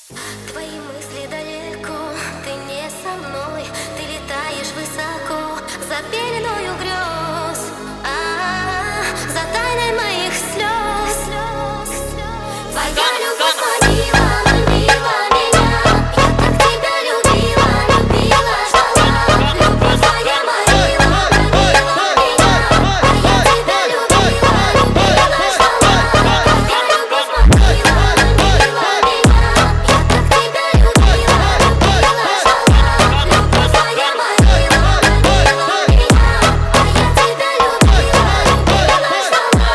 Твои мысли далеко, ты не со мной, ты летаешь высоко за пеленою грез, за тайной моих слез. Твоя любовь манила, манила меня, я так тебя любила, любила, ждала. Любовь твоя манила, манила меня, а я тебя любила, любила, ждала. Твоя любовь манила, манила меня, я так тебя любила, любила, ждала. Любовь твоя манила, манила меня, а я тебя любила, любила, ждала.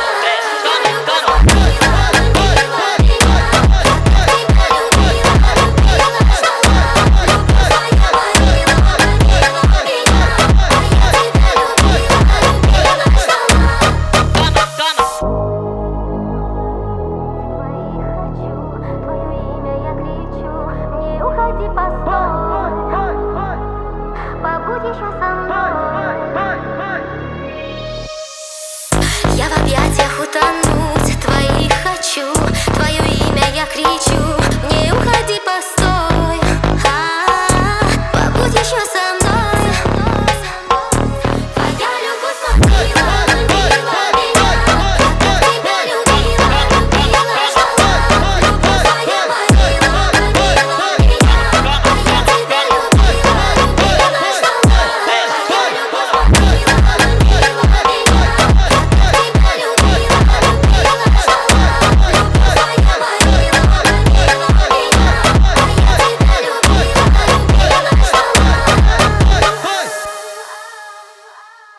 Уходи, постой, побудь еще со мной. Я в объятиях утону.